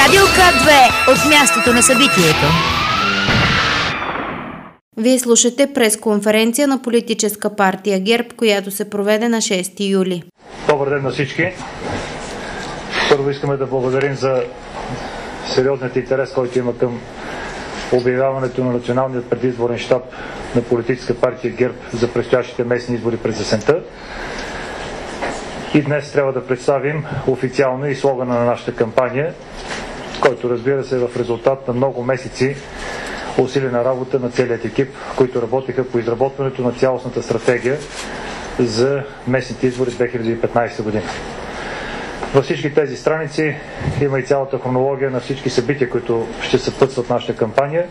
Радио К2 от мястото на събитието. Вие слушате пресконференция на политическа партия ГЕРБ, която се проведе на 6 юли. Добър ден на всички. Първо искаме да благодарим за сериозният интерес, който има към обявяването на националният предизборен щаб на политическа партия ГЕРБ за предстоящите местни избори през есента. И днес трябва да представим официално и слогана на нашата кампания, който, разбира се, е в резултат на много месеци усилена работа на целият екип, които работиха по изработването на цялостната стратегия за местните избори 2015 година. Във всички тези страници има и цялата хронология на всички събития, които ще съпътстват нашата кампания.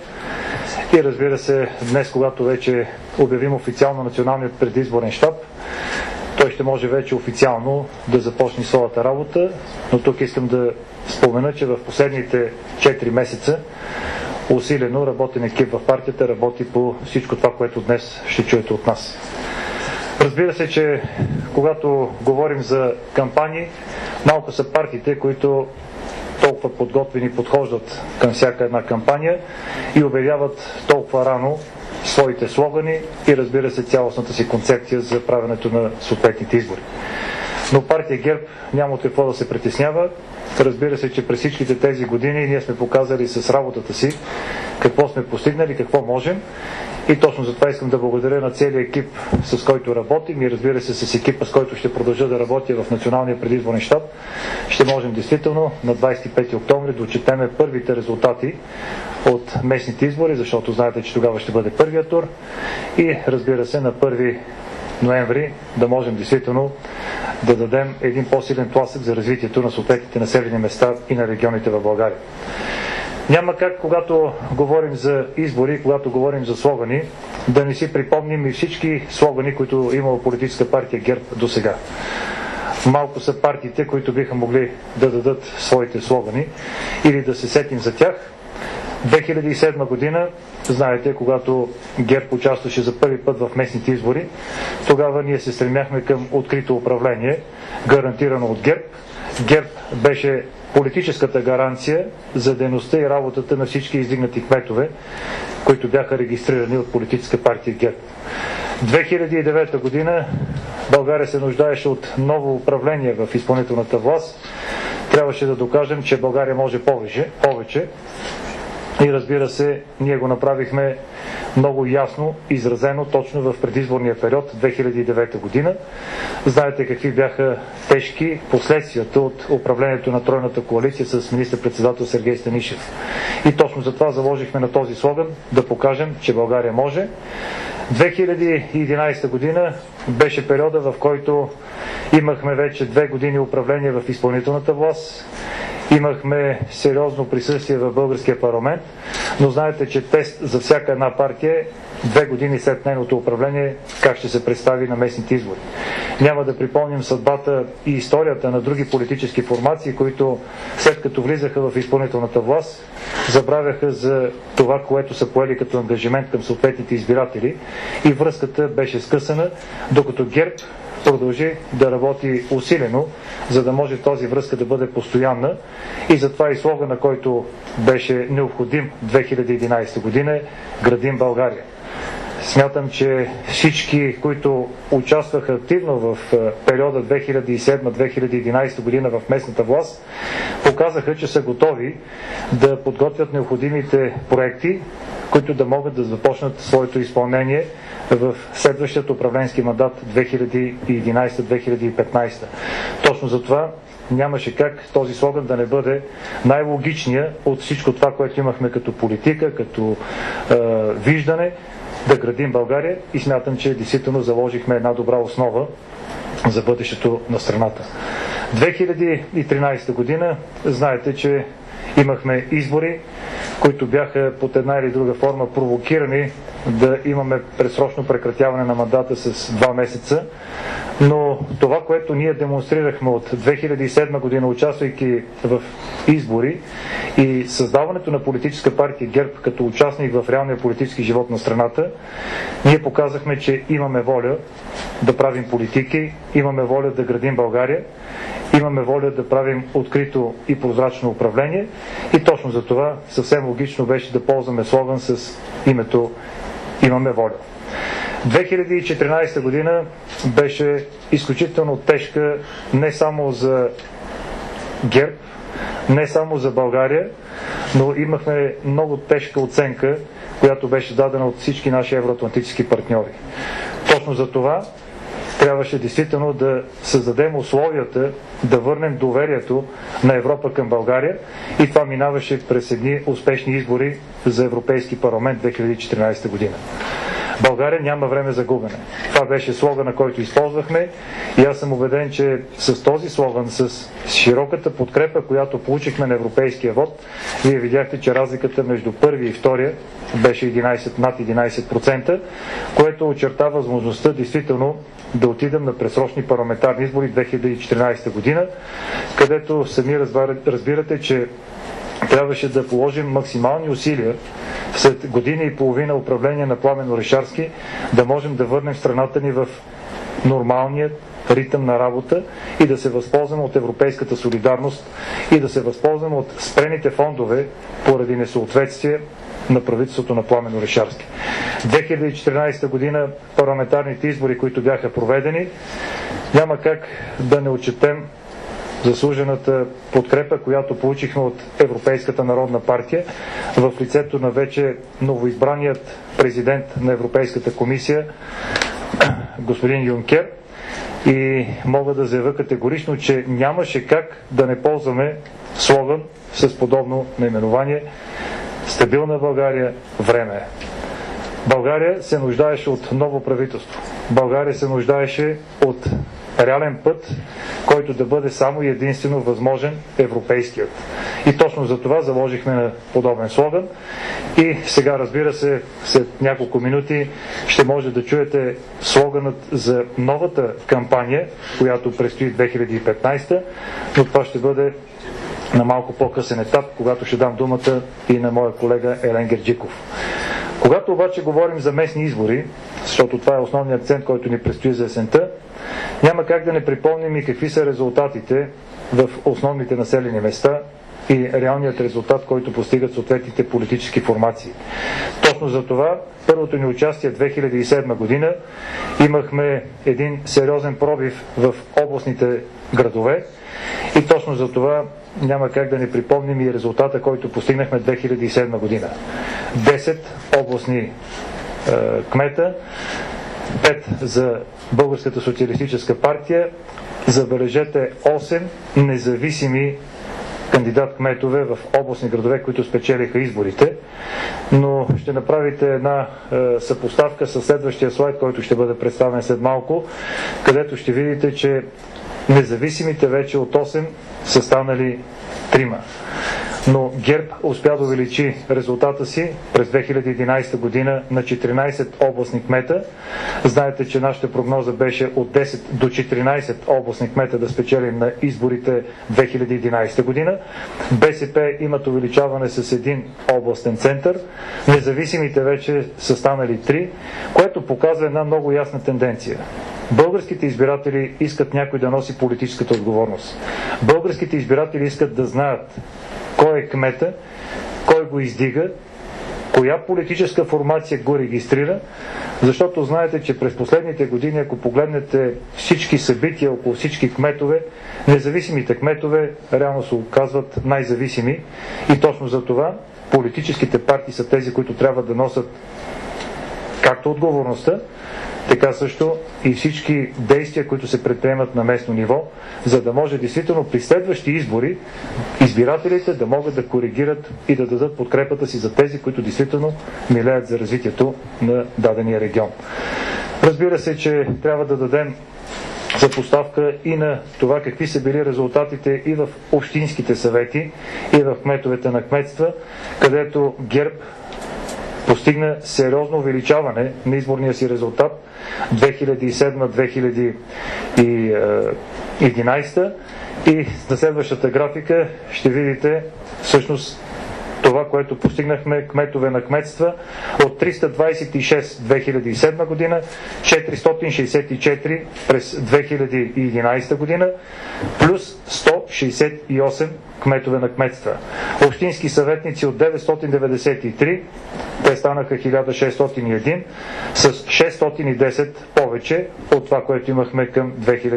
И разбира се, днес, когато вече обявим официално националният предизборен щаб, той ще може вече официално да започне своята работа, но тук искам да спомена, че в последните 4 месеца усилено работен екип в партията работи по всичко това, което днес ще чуете от нас. Разбира се, че когато говорим за кампании, малко са партиите, които толкова подготвени подхождат към всяка една кампания и обявяват толкова рано своите слогани и, разбира се, цялостната си концепция за правенето на съответните избори. Но партия ГЕРБ няма от какво да се притеснява. Разбира се, че през всичките тези години ние сме показали с работата си какво сме постигнали, какво можем. И точно за това искам да благодаря на целия екип, с който работим, и разбира се с екипа, с който ще продължа да работя в националния предизборен щаб. Ще можем действително на 25 октомври да отчетеме първите резултати от местните избори, защото знаете, че тогава ще бъде първият тур, и разбира се на 1 ноември да можем действително да дадем един по-силен тласък за развитието на съответните населени места и на регионите в България. Няма как, когато говорим за избори, когато говорим за слогани, да не си припомним и всички слогани, които имала политическа партия ГЕРБ до сега. Малко са партиите, които биха могли да дадат своите слогани или да се сетим за тях. 2007 година, знаете, когато ГЕРБ участваше за първи път в местните избори, тогава ние се стремяхме към открито управление, гарантирано от ГЕРБ. ГЕРБ беше политическата гаранция за дейността и работата на всички издигнати кметове, които бяха регистрирани от политическа партия ГЕРБ. 2009 година България се нуждаеше от ново управление в изпълнителната власт. Трябваше да докажем, че България може повече. И разбира се, ние го направихме много ясно, изразено точно в предизборния период 2009 година. Знаете какви бяха тежки последствията от управлението на тройната коалиция с министър-председател Сергей Станишев. И точно за това заложихме на този слоган да покажем, че България може. 2011 година беше периода, в който имахме вече 2 години управление в изпълнителната власт. Имахме сериозно присъствие в българския парламент, но знаете, че тест за всяка една партия 2 години след нейното управление как ще се представи на местните избори. Няма да припомним съдбата и историята на други политически формации, които след като влизаха в изпълнителната власт, забравяха за това, което са поели като ангажимент към съответните избиратели, и връзката беше скъсана, докато ГЕРБ продължи да работи усилено, за да може този връзка да бъде постоянна, и затова и слогана, който беше необходим 2011 година е "Градим България". Смятам, че всички, които участваха активно в периода 2007-2011 година в местната власт, показаха, че са готови да подготвят необходимите проекти, които да могат да започнат своето изпълнение в следващият управленски мандат 2011-2015. Точно за това нямаше как този слоган да не бъде най-логичният от всичко това, което имахме като политика, като виждане, да градим България, и смятам, че действително заложихме една добра основа за бъдещето на страната. 2013 година, знаете, че имахме избори, които бяха под една или друга форма провокирани да имаме предсрочно прекратяване на мандата с 2 месеца. Но това, което ние демонстрирахме от 2007 година, участвайки в избори и създаването на политическа партия ГЕРБ като участник в реалния политически живот на страната, ние показахме, че имаме воля да правим политики, имаме воля да градим България имаме воля да правим открито и прозрачно управление и точно за това съвсем логично беше да ползваме слоган с името "Имаме воля". 2014 година беше изключително тежка не само за ГЕРБ, не само за България, но имахме много тежка оценка, която беше дадена от всички наши евроатлантически партньори. Точно за това трябваше действително да създадем условията да върнем доверието на Европа към България и това минаваше през едни успешни избори за Европейски парламент 2014 година. България няма време за губене. Това беше слогана, който използвахме и аз съм убеден, че с този слоган, с широката подкрепа, която получихме на европейския вод, вие видяхте, че разликата между първи и втория беше над 11%, което очерта възможността действително да отидем на предсрочни парламентарни избори 2014 година, където сами разбирате, че трябваше да положим максимални усилия след година и половина управление на Пламен Орешарски да можем да върнем страната ни в нормалния ритъм на работа и да се възползваме от европейската солидарност и да се възползваме от спрените фондове поради несъответствие на правителството на Пламен Орешарски. 2014 година парламентарните избори, които бяха проведени, няма как да не отчетем заслужената подкрепа, която получихме от Европейската народна партия в лицето на вече новоизбраният президент на Европейската комисия господин Юнкер и мога да заявя категорично, че нямаше как да не ползваме слоган с подобно наименование "Стабилна България, време е". България се нуждаеше от ново правителство. България се нуждаеше от реален път, който да бъде само и единствено възможен европейският. И точно за това заложихме на подобен слоган. И сега, разбира се, след няколко минути ще може да чуете слоганът за новата кампания, която предстои 2015, но това ще бъде на малко по-късен етап, когато ще дам думата и на моя колега Елен Герджиков. Когато обаче говорим за местни избори, защото това е основният акцент, който ни предстои за есента, няма как да не припомним и какви са резултатите в основните населени места и реалният резултат, който постигат съответните политически формации. Точно за това първото ни участие 2007 година имахме един сериозен пробив в областните градове и точно за това няма как да не припомним и резултата, който постигнахме 2007 година. 10 областни кмета, 5 за Българската социалистическа партия, забележете 8 независими кандидат-кметове в областни градове, които спечелиха изборите. Но ще направите една съпоставка с следващия слайд, който ще бъде представен след малко, където ще видите, че независимите вече от 8 са станали 3. Но ГЕРБ успя да увеличи резултата си през 2011 година на 14 областни кмета. Знаете, че нашата прогноза беше от 10 до 14 областни кмета да спечелим на изборите 2011 година. БСП имат увеличаване с един областен център. Независимите вече са станали 3, което показва една много ясна тенденция. Българските избиратели искат някой да носи политическата отговорност. Българските избиратели искат да знаят кой е кмета, кой го издига, коя политическа формация го регистрира, защото знаете, че през последните години, ако погледнете всички събития около всички кметове, независимите кметове реално се оказват най-зависими и точно за това политическите партии са тези, които трябва да носят както отговорността, така също и всички действия, които се предприемат на местно ниво, за да може действително при следващи избори избирателите да могат да коригират и да дадат подкрепата си за тези, които действително милеят за развитието на дадения регион. Разбира се, че трябва да дадем съпоставка и на това какви са били резултатите и в общинските съвети, и в кметовете на кметства, където ГЕРБ постигна сериозно увеличаване на изборния си резултат 2007-2011 и на следващата графика ще видите всъщност това, което постигнахме кметове на кметства от 326 2007 година, 464 през 2011 година, плюс 168 кметове на кметства. Общински съветници от 993, те станаха 1601, с 610 повече от това, което имахме към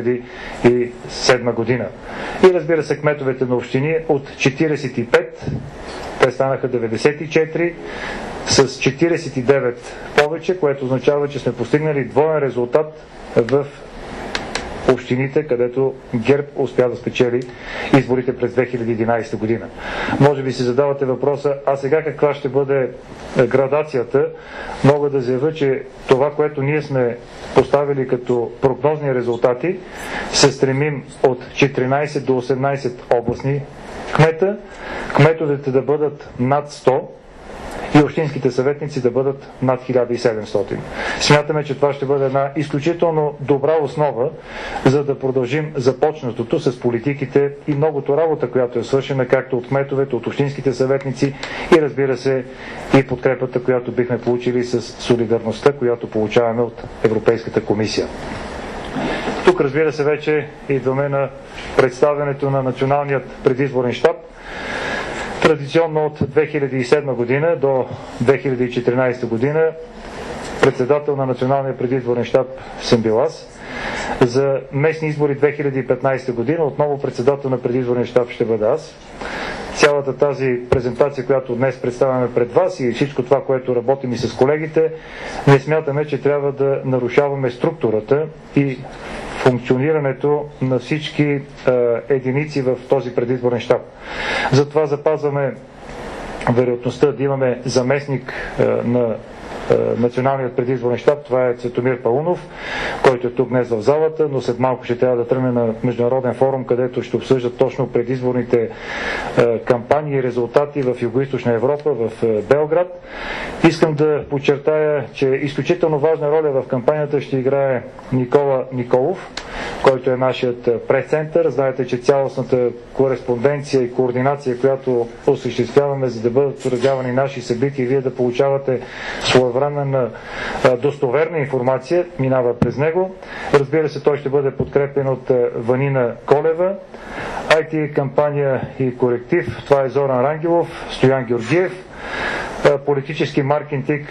2007 година. И разбира се, кметовете на общини от 45, те станаха 94, с 49 повече, което означава, че сме постигнали двоен резултат в общините, където ГЕРБ успя да спечели изборите през 2011 година. Може би си задавате въпроса, а сега каква ще бъде градацията? Мога да заявя, че това, което ние сме поставили като прогнозни резултати, се стремим от 14 до 18 областни кмета, кметовете да бъдат над 100 и общинските съветници да бъдат над 1700. Смятаме, че това ще бъде една изключително добра основа, за да продължим започнатото с политиките и многото работа, която е свършена, както от кметовете, от общинските съветници и разбира се и подкрепата, която бихме получили с солидарността, която получаваме от Европейската комисия. Тук, разбира се, вече идваме на представянето на националният предизборен щаб. Традиционно от 2007 година до 2014 година председател на националния предизборен щаб съм бил аз. За местни избори 2015 година отново председател на предизборен щаб ще бъда аз. Цялата тази презентация, която днес представяме пред вас и всичко това, което работим и с колегите, не смятаме, че трябва да нарушаваме структурата и функционирането на всички единици в този предизборен щаб. Затова запазваме вероятността да имаме заместник на националният предизборен щаб, това е Цветомир Паунов, който е тук днес в залата, но след малко ще трябва да тръгне на международен форум, където ще обсъждат точно предизборните кампании и резултати в Югоизточна Европа, в Белград. Искам да подчертая, че изключително важна роля в кампанията ще играе Никола Николов, който е нашият прес-център. Знаете, че цялостната кореспонденция и координация, която осъществяваме, за да бъдат отразявани наши събития и вие да получавате своевременна достоверна информация, минава през него. Разбира се, той ще бъде подкрепен от Ванина Колева. IT кампания и коректив, това е Зоран Рангелов, Стоян Георгиев. Политически маркетинг,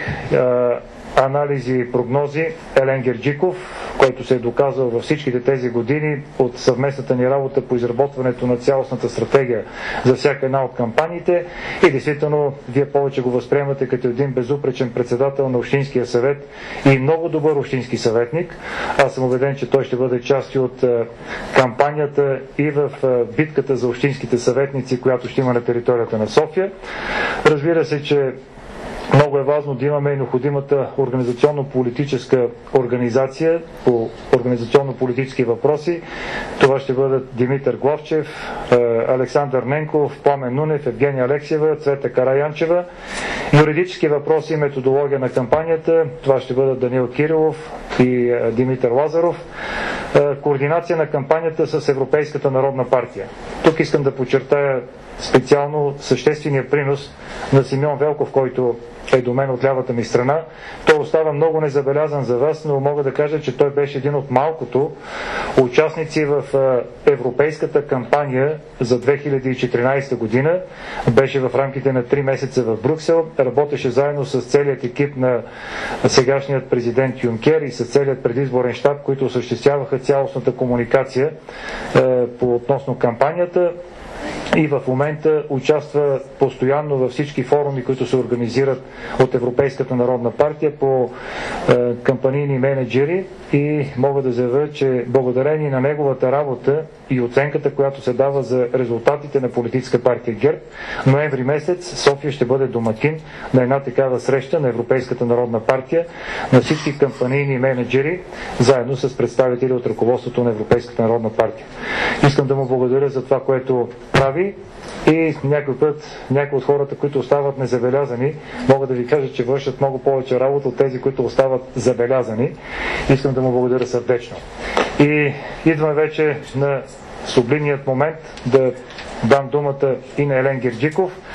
анализи и прогнози Елен Герджиков, който се е доказал във всичките тези години от съвместната ни работа по изработването на цялостната стратегия за всяка една от кампаниите и действително вие повече го възприемате като един безупречен председател на Общинския съвет и много добър общински съветник. Аз съм убеден, че той ще бъде част от кампанията и в битката за общинските съветници, която ще има на територията на София. Разбира се, че много е важно да имаме необходимата организационно-политическа организация по организационно-политически въпроси. Това ще бъдат Димитър Главчев, Александър Ненков, Пламен Нунев, Евгения Алексиева, Цвета Караянчева. Юридически въпроси и методология на кампанията. Това ще бъдат Даниил Кирилов и Димитър Лазаров. Координация на кампанията с Европейската народна партия. Тук искам да подчертая специално съществения принос на Симеон Велков, който е до мен от лявата ми страна. Той остава много незабелязан за вас, но мога да кажа, че той беше един от малкото участници в европейската кампания за 2014 година. Беше в рамките на 3 месеца в Брюксел. Работеше заедно с целият екип на сегашният президент Юнкер и с целият предизборен щаб, които осъществяваха цялостната комуникация по относно кампанията. И в момента участва постоянно във всички форуми, които се организират от Европейската народна партия по кампанийни менеджери и мога да заявя, че благодарение на неговата работа и оценката, която се дава за резултатите на политическа партия ГЕРБ, ноември месец София ще бъде домакин на една такава среща на Европейската народна партия, на всички кампанийни менеджери, заедно с представители от ръководството на Европейската народна партия. Искам да му благодаря за това, което прави и някой път някои от хората, които остават незабелязани, мога да ви кажа, че вършат много повече работа от тези, които остават забелязани. Искам да му благодаря сърдечно. И идваме вече на сублимният момент да дам думата и на Елен Герджиков.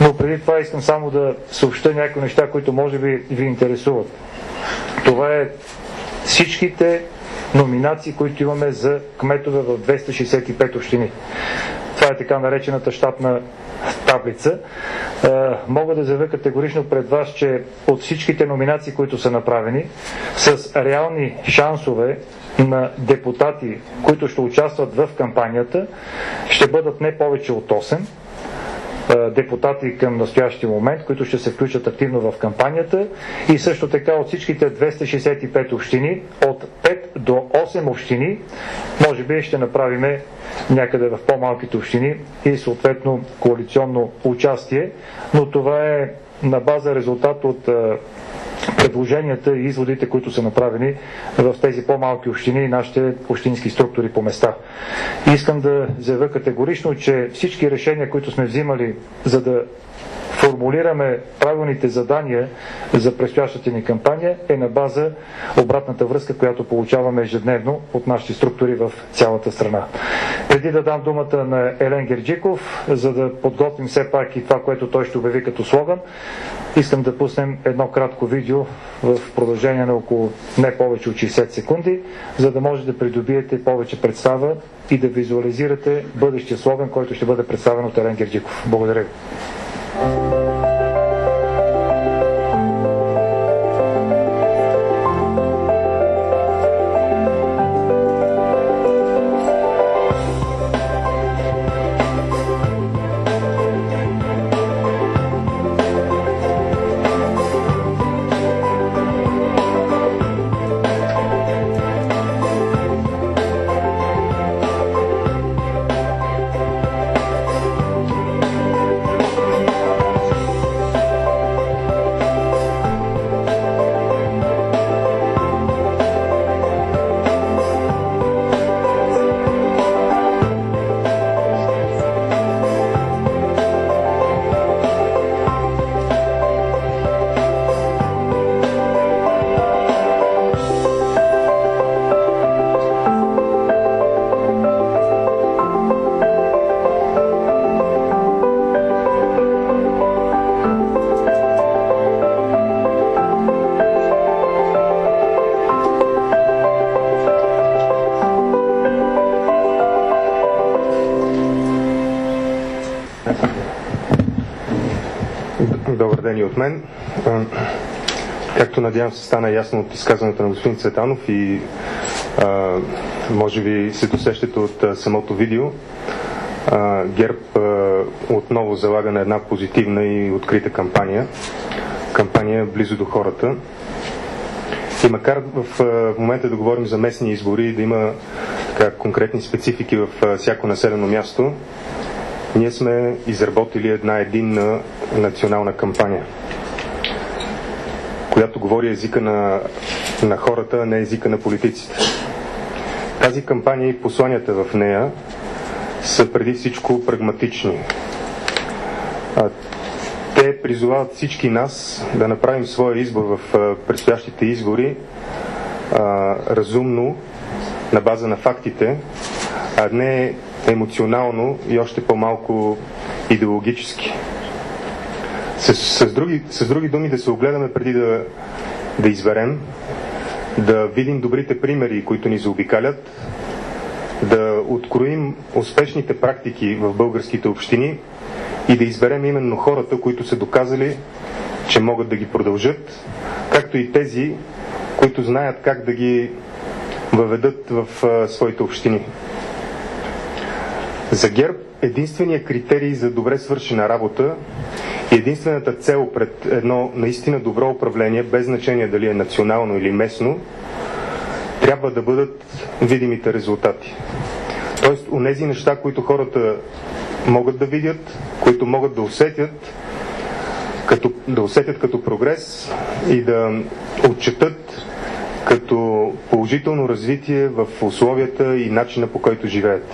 Но преди това искам само да съобща някои неща, които може би ви интересуват. Това е всичките номинации, които имаме за кметове в 265 общини. Това е така наречената щатна таблица. Мога да заявя категорично пред вас, че от всичките номинации, които са направени, с реални шансове на депутати, които ще участват в кампанията, ще бъдат не повече от 8 депутати към настоящия момент, които ще се включат активно в кампанията, и също така от всичките 265 общини, от 5 до 8 общини, може би ще направиме някъде в по-малките общини и съответно коалиционно участие, но това е на база резултат от предложенията и изводите, които са направени в тези по-малки общини и нашите общински структури по места. Искам да заявя категорично, че всички решения, които сме взимали, за да формулираме правилните задания за предстоящата ни кампания, е на база обратната връзка, която получаваме ежедневно от нашите структури в цялата страна. Преди да дам думата на Елен Герджиков, за да подготвим все пак и това, което той ще обяви като слоган, искам да пуснем едно кратко видео в продължение на около не повече от 60 секунди, за да може да придобиете повече представа и да визуализирате бъдещия слоган, който ще бъде представен от Елен Герджиков. Благодаря ви. Добър ден и от мен. Както надявам се стана ясно от изказването на господин Цветанов и може би се досещате от самото видео, ГЕРБ отново залага на една позитивна и открита кампания близо до хората. И макар в момента да говорим за местни избори и да има така конкретни специфики в всяко населено място, ние сме изработили една единна национална кампания, която говори езика на хората, а не езика на политиците. Тази кампания и посланията в нея са преди всичко прагматични. Те призовават всички нас да направим своя избор в предстоящите избори разумно, на база на фактите, а не емоционално и още по-малко идеологически. С други думи, да се огледаме преди да изберем, да видим добрите примери, които ни заобикалят, да откроим успешните практики в българските общини и да изберем именно хората, които са доказали, че могат да ги продължат, както и тези, които знаят как да ги въведат в своите общини. За ГЕРБ единственият критерий за добре свършена работа и единствената цел пред едно наистина добро управление, без значение дали е национално или местно, трябва да бъдат видимите резултати. Тоест, онези неща, които хората могат да видят, които могат да усетят като прогрес и да отчетат като положително развитие в условията и начина, по който живеят.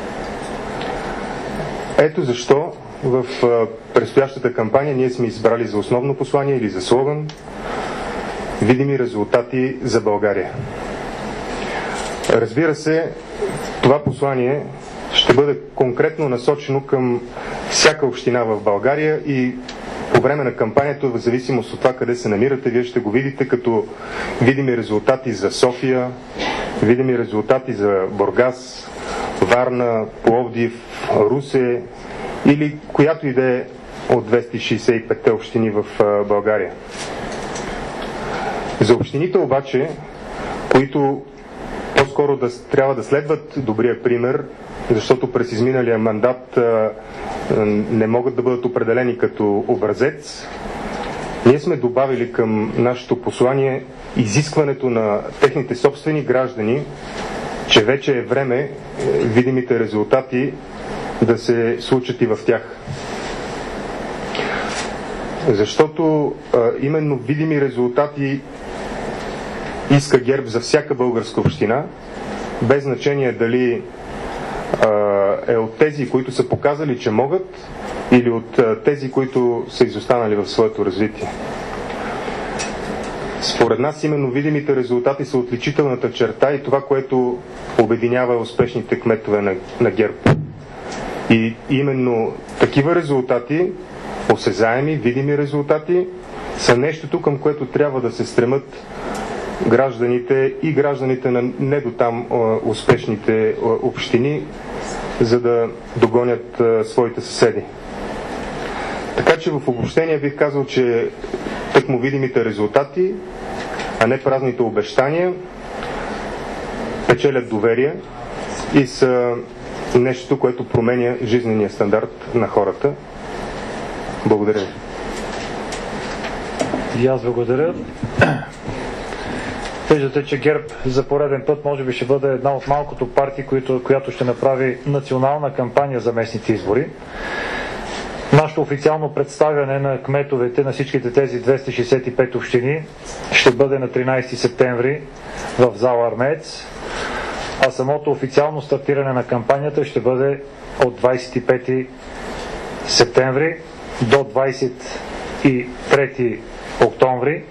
Ето защо в предстоящата кампания ние сме избрали за основно послание или за слоган видими резултати за България. Разбира се, това послание ще бъде конкретно насочено към всяка община в България и по време на кампанията, в зависимост от това къде се намирате, вие ще го видите като видими резултати за София, видими резултати за Бургас, Варна, Пловдив, Русе или която и да е от 265 общини в България. За общините обаче, които по-скоро трябва да следват добрия пример, защото през изминалия мандат не могат да бъдат определени като образец, ние сме добавили към нашето послание изискването на техните собствени граждани, че вече е време видимите резултати да се случат и в тях. Защото именно видими резултати иска ГЕРБ за всяка българска община, без значение дали е от тези, които са показали, че могат, или от тези, които са изостанали в своето развитие. Според нас именно видимите резултати са отличителната черта и това, което обединява успешните кметове на ГЕРБ. И именно такива резултати, осезаеми, видими резултати, са нещото, към което трябва да се стремат гражданите и гражданите на не до там успешните общини, за да догонят своите съседи. Така че в обобщение бих казал, че тъкмо видимите резултати, а не празните обещания, печелят доверие и са нещо, което променя жизнения стандарт на хората. Благодаря ви. И аз благодаря. Виждате, че ГЕРБ за пореден път може би ще бъде една от малкото партии, която ще направи национална кампания за местните избори. Нашето официално представяне на кметовете на всичките тези 265 общини ще бъде на 13 септември в зала Армеец, а самото официално стартиране на кампанията ще бъде от 25 септември до 23 октомври.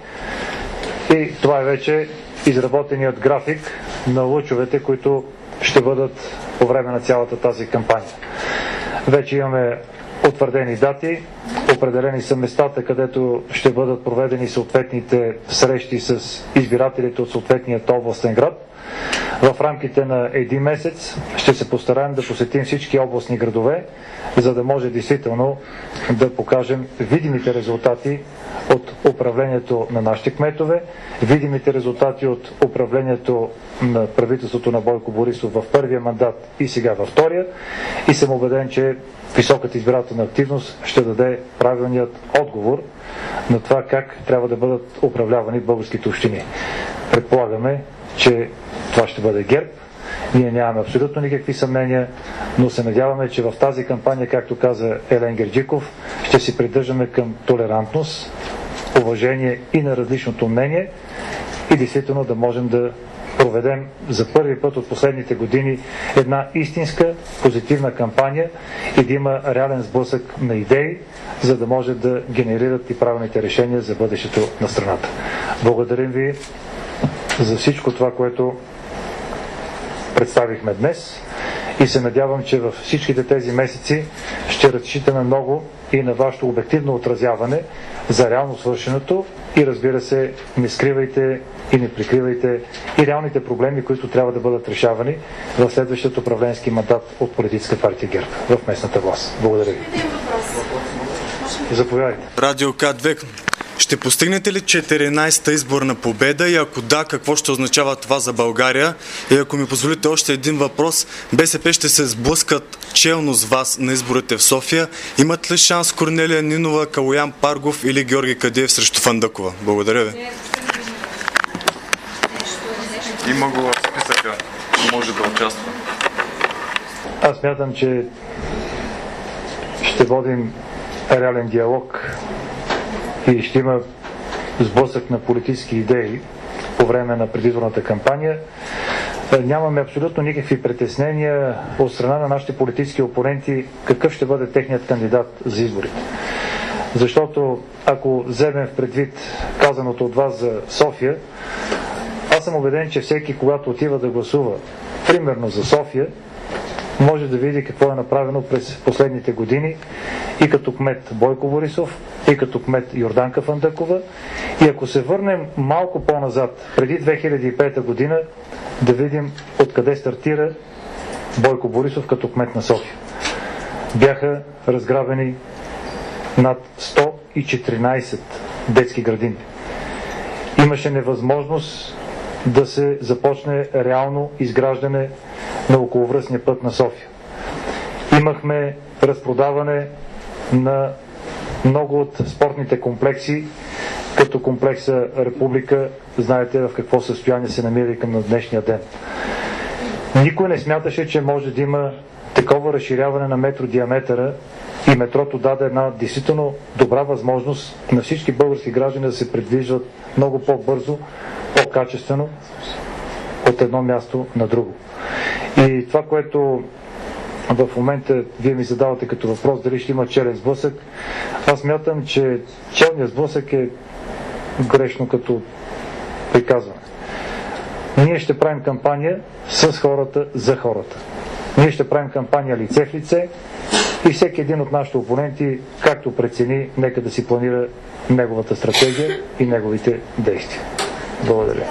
И това е вече изработеният график на лъчовете, които ще бъдат по време на цялата тази кампания. Вече имаме утвърдени дати, определени са местата, където ще бъдат проведени съответните срещи с избирателите от съответният областен град. В рамките на един месец ще се постараем да посетим всички областни градове, за да може действително да покажем видимите резултати от управлението на нашите кметове, видимите резултати от управлението на правителството на Бойко Борисов в първия мандат и сега във втория, и съм убеден, че високата избирателна активност ще даде правилният отговор на това как трябва да бъдат управлявани българските общини. Предполагаме, че това ще бъде ГЕРБ. Ние нямаме абсолютно никакви съмнения, но се надяваме, че в тази кампания, както каза Елен Герджиков, ще се придържаме към толерантност, уважение и на различното мнение и действително да можем да проведем за първи път от последните години една истинска позитивна кампания и да има реален сблъсък на идеи, за да може да генерират и правилните решения за бъдещето на страната. Благодарим ви за всичко това, което представихме днес и се надявам, че във всичките тези месеци ще разчитаме много и на вашето обективно отразяване за реално свършеното и, разбира се, не скривайте и не прикривайте и реалните проблеми, които трябва да бъдат решавани в следващия управленски мандат от Политическа партия ГЕРБ в местната власт. Благодаря ви. Заповядайте. Радио К2. Ще постигнете ли 14-та изборна победа и ако да, какво ще означава това за България? И ако ми позволите още един въпрос, БСП ще се сблъскат челно с вас на изборите в София. Имат ли шанс Корнелия Нинова, Калоян Паргов или Георги Кадиев срещу Фандъкова? Благодаря ви. Има го в списъка, може да участва. Аз смятам, че ще водим реален диалог и ще има сблъсък на политически идеи по време на предизборната кампания. Нямаме абсолютно никакви притеснения от страна на нашите политически опоненти какъв ще бъде техният кандидат за изборите. Защото ако вземем в предвид казаното от вас за София, аз съм убеден, че всеки, когато отива да гласува примерно за София, може да види какво е направено през последните години и като кмет Бойко Борисов, и като кмет Йорданка Фандъкова. И ако се върнем малко по-назад, преди 2005 година, да видим откъде стартира Бойко Борисов като кмет на София. Бяха разграбени над 114 детски градини. Имаше невъзможност да се започне реално изграждане на околовръстния път на София. Имахме разпродаване на много от спортните комплекси, като комплекса Република, знаете в какво състояние се намира и към днешния ден. Никой не смяташе, че може да има такова разширяване на метро диаметъра и метрото даде една действително добра възможност на всички български граждани да се придвижват много по-бързо, по-качествено от едно място на друго. И това, което в момента вие ми задавате като въпрос, дали ще има челен сблъсък, аз мятам, че челният сблъсък е грешно като приказване. Ние ще правим кампания с хората, за хората. Ние ще правим кампания лице в лице и всеки един от нашите опоненти, както прецени, нека да си планира неговата стратегия и неговите действия. Благодаря.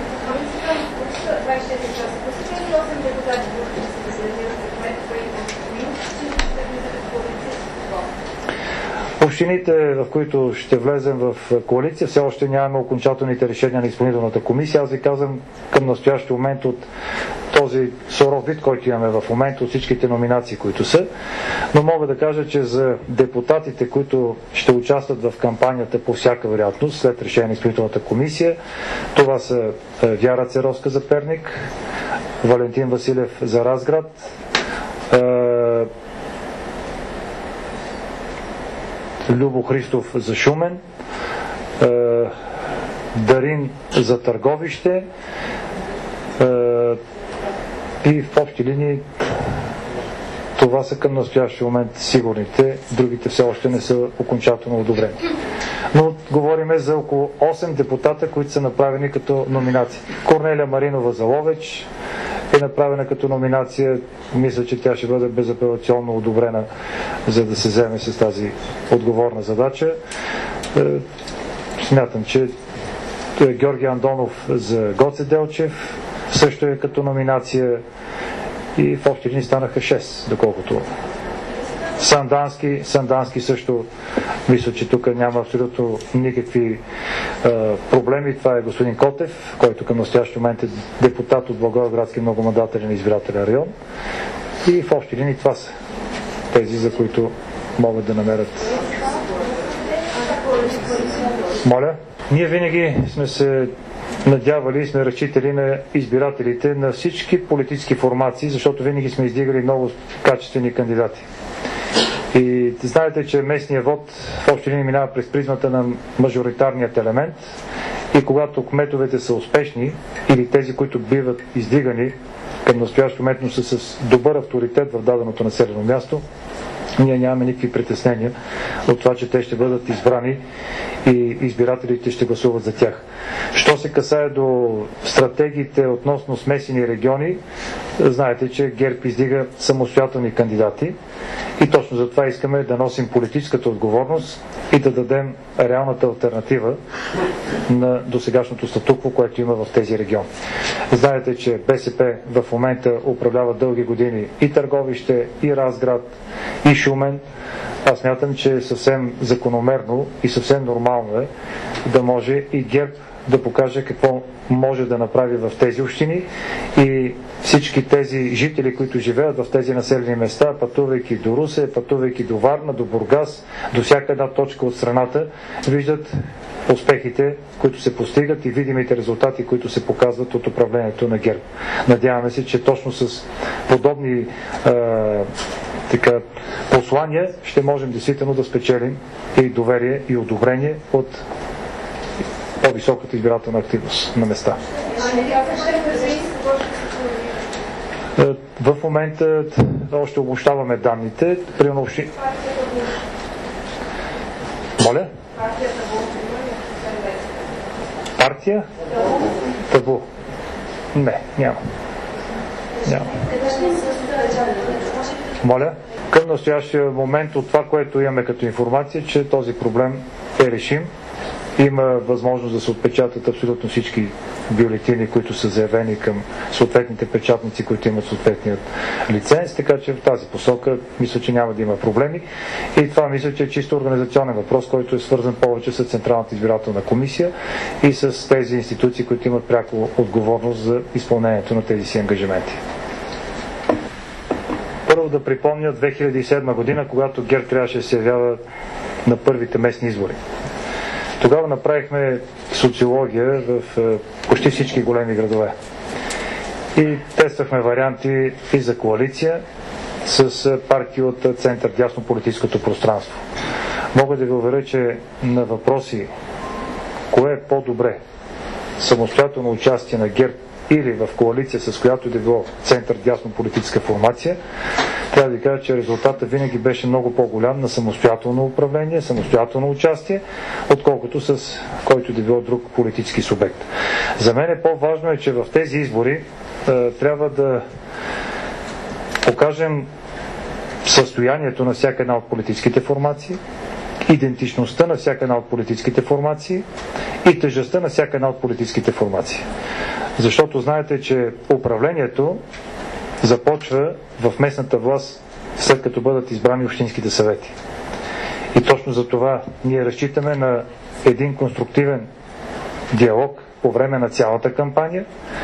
Общините, в които ще влезем в коалиция, все още нямаме окончателните решения на изпълнителната комисия. Аз ви казвам към настоящия момент от този суров вид, който имаме в момента, от всичките номинации, които са. Но мога да кажа, че за депутатите, които ще участват в кампанията по всяка вероятност, след решение на изпълнителната комисия, това са Вяра Церовска за Перник, Валентин Василев за Разград, Любо Христов за Шумен, Дарин за Търговище и в общи линии това са към настоящия момент сигурните, другите все още не са окончателно одобрени. Но говориме за около 8 депутата, които са направени като номинации. Корнелия Маринова за Ловеч е направена като номинация. Мисля, че тя ще бъде безапелационно одобрена, за да се вземе с тази отговорна задача. Смятам, че Георги Андонов за Гоце Делчев също е като номинация и в общи линии станаха 6, доколкото. Сандански също, мисля, че тук няма абсолютно никакви проблеми. Това е господин Котев, който към настоящия момент е депутат от Благоевградски многомандателен избирателен район. И в общи линии това са тези, за които могат да намерят. Моля? Ние винаги сме се надявали и сме разчитали на избирателите на всички политически формации, защото винаги сме издигали много качествени кандидати. И знаете, че местният вод в общи линии минава през призмата на мажоритарният елемент и когато кметовете са успешни или тези, които биват издигани към настоящия момент, но са с добър авторитет в даденото населено място, ние нямаме никакви притеснения от това, че те ще бъдат избрани и избирателите ще гласуват за тях. Що се касае до стратегиите относно смесени региони, знаете, че ГЕРБ издига самостоятелни кандидати и точно за това искаме да носим политическата отговорност и да дадем реалната алтернатива на досегашното статукво, което има в тези региони. Знаете, че БСП в момента управлява дълги години и Търговище, и Разград, и Шумен. Аз смятам, че е съвсем закономерно и съвсем нормално е да може и ГЕРБ да покаже какво може да направи в тези общини и всички тези жители, които живеят в тези населени места, пътувайки до Русе, пътувайки до Варна, до Бургас, до всяка една точка от страната, виждат успехите, които се постигат и видимите резултати, които се показват от управлението на ГЕРБ. Надяваме се, че точно с подобни послания ще можем действително да спечелим и доверие и одобрение от по-високата избирателна активност на места. В момента още обобщаваме данните. Моля? Партия? Табу? Не, няма. Няма. Моля? Към настоящия момент от това, което имаме като информация, че този проблем е решим. Има възможност да се отпечатат абсолютно всички бюлетини, които са заявени към съответните печатници, които имат съответният лиценз, така че в тази посока мисля, че няма да има проблеми. И това мисля, че е чисто организационен въпрос, който е свързан повече с Централната избирателна комисия и с тези институции, които имат пряко отговорност за изпълнението на тези си ангажименти. Първо да припомня 2007 година, когато ГЕРБ трябваше да се явява на първите местни избори. Тогава направихме социология в почти всички големи градове. И тествахме варианти и за коалиция с партии от център-дясно политическото пространство. Мога да ви уверя, че на въпроси кое е по-добре самостоятелно участие на ГЕРБ или в коалиция с която да било център-дясно политическа формация, трябва да ви кажа, че резултатът винаги беше много по-голям на самостоятелно управление, самостоятелно участие, отколкото с който да било друг политически субект. За мен е по-важно че в тези избори трябва да покажем състоянието на всяка една от политическите формации, идентичността на всяка една от политическите формации и тежестта на всяка една от политическите формации. Защото знаете, че управлението започва в местната власт, след като бъдат избрани общинските съвети. И точно за това ние разчитаме на един конструктивен диалог по време на цялата кампания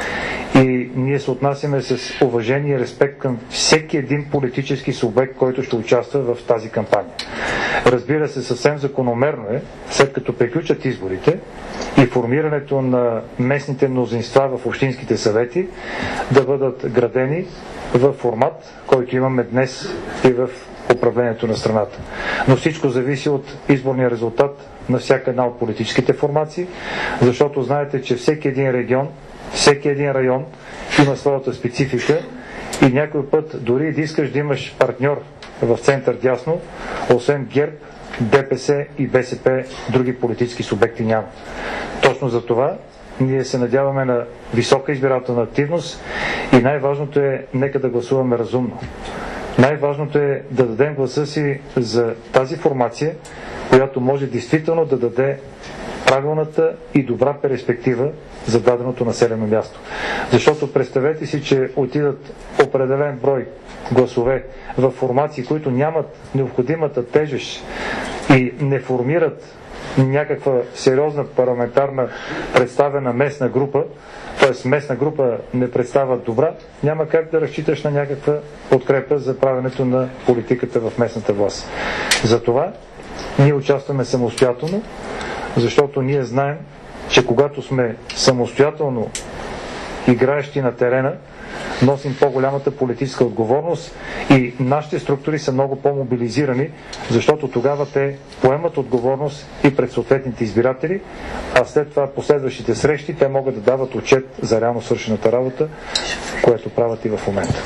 и ние се отнасяме с уважение и респект към всеки един политически субект, който ще участва в тази кампания. Разбира се, съвсем закономерно е, след като приключат изборите и формирането на местните мнозинства в общинските съвети, да бъдат градени в формат, който имаме днес и в управлението на страната. Но всичко зависи от изборния резултат на всяка една от политическите формации, защото знаете, че всеки един регион, всеки един район има своята специфика и някой път дори да искаш да имаш партньор в център дясно, освен ГЕРБ, ДПС и БСП, други политически субекти няма. Точно за това ние се надяваме на висока избирателна активност и най-важното е нека да гласуваме разумно. Най-важното е да дадем гласа си за тази формация, която може действително да даде правилната и добра перспектива за даденото населено място. Защото представете си, че отидат определен брой гласове в формации, които нямат необходимата тежест и не формират някаква сериозна парламентарна представена местна група, т.е. местна група не представя добра, няма как да разчиташ на някаква подкрепа за правенето на политиката в местната власт. Затова ние участваме самостоятелно, защото ние знаем, че когато сме самостоятелно играещи на терена, носим по-голямата политическа отговорност и нашите структури са много по-мобилизирани, защото тогава те поемат отговорност и пред съответните избиратели, а след това последващите срещи те могат да дават отчет за реално свършената работа, което правят и в момента.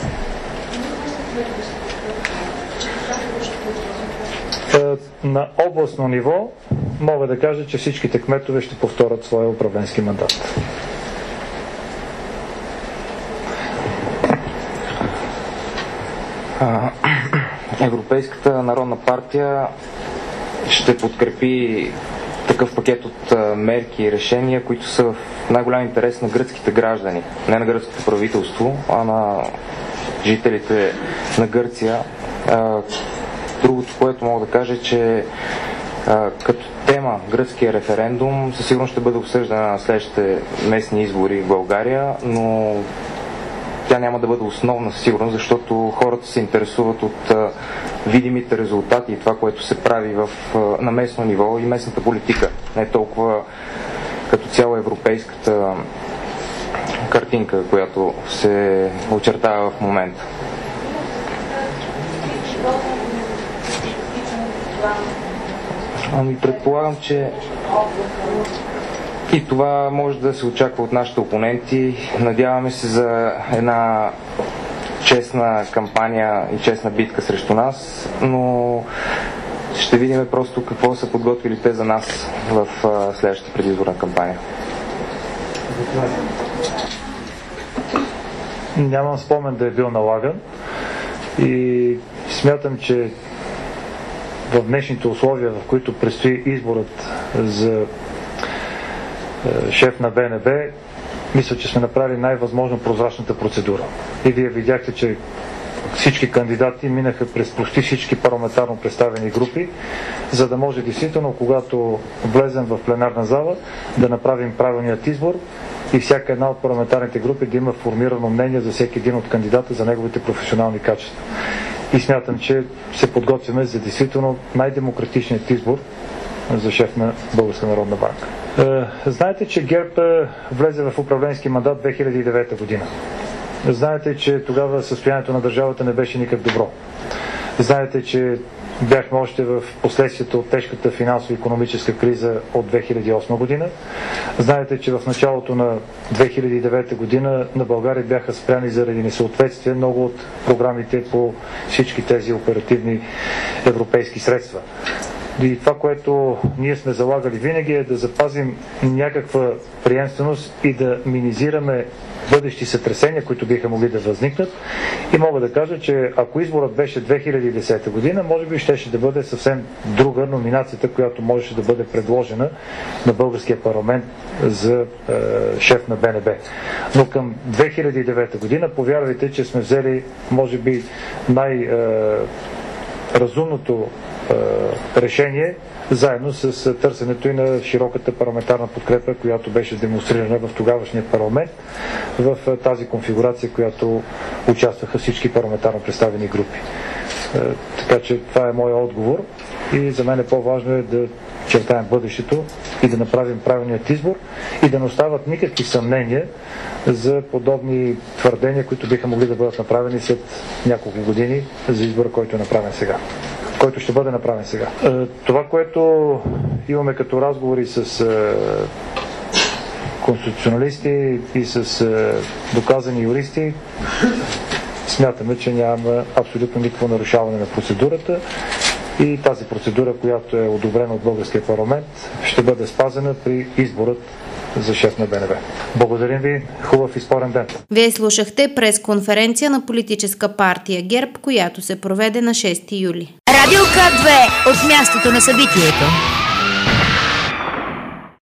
На областно ниво мога да кажа, че всичките кметове ще повторят своя управленски мандат. Европейската народна партия ще подкрепи такъв пакет от мерки и решения, които са в най-голям интерес на гръцките граждани. Не на гръцкото правителство, а на жителите на Гърция. Другото, което мога да кажа, че като тема гръцкия референдум със сигурност ще бъде обсъждана на следващите местни избори в България, но тя няма да бъде основна сигурно, защото хората се интересуват от видимите резултати и това, което се прави на местно ниво и местната политика. Не толкова като цяло европейската картинка, която се очертава в момента. Ами предполагам, че и това може да се очаква от нашите опоненти. Надяваме се за една честна кампания и честна битка срещу нас, но ще видим просто какво са подготвили те за нас в следващата предизборна кампания. нямам спомен да е бил налаган и смятам, че в днешните условия, в които предстои изборът за шеф на БНБ, мисля, че сме направили най-възможно прозрачната процедура. И вие видяхте, че всички кандидати минаха през почти всички парламентарно представени групи, за да може действително, когато влезем в пленарна зала, да направим правилният избор и всяка една от парламентарните групи да има формирано мнение за всеки един от кандидата за неговите професионални качества. И смятам, че се подготвяме за действително най-демократичният избор за шеф на Българска народна банка. Знаете, че ГЕРБ влезе в управленски мандат 2009 година. Знаете, че тогава състоянието на държавата не беше никак добро. Знаете, че бяхме още в последствията от тежката финансово-икономическа криза от 2008 година. Знаете, че в началото на 2009 година на България бяха спряни заради несъответствие много от програмите по всички тези оперативни европейски средства. И това, което ние сме залагали винаги, е да запазим някаква приемственост и да минимизираме бъдещи сътресения, които биха могли да възникнат. И мога да кажа, че ако изборът беше 2010 година, може би щеше да бъде съвсем друга номинацията, която можеше да бъде предложена на българския парламент за шеф на БНБ. Но към 2009 година, повярвайте, че сме взели, може би, разумното решение, заедно с търсенето и на широката парламентарна подкрепа, която беше демонстрирана в тогавашния парламент, в тази конфигурация, която участваха всички парламентарно представени групи. Така че това е моят отговор и за мен по-важно е да чертаем бъдещето и да направим правилният избор и да не остават никакви съмнения за подобни твърдения, които биха могли да бъдат направени след няколко години за избора, който е направен сега. Който ще бъде направен сега. Това, което имаме като разговори с конституционалисти и с доказани юристи, смятаме, че няма абсолютно никакво нарушаване на процедурата и тази процедура, която е одобрена от българския парламент, ще бъде спазена при изборът за шеф на БНБ. Благодарим ви, хубав и спорен ден. Вие слушахте пресконференция на политическа партия ГЕРБ, която се проведе на 6 юли. Радио К2 от мястото на събитието.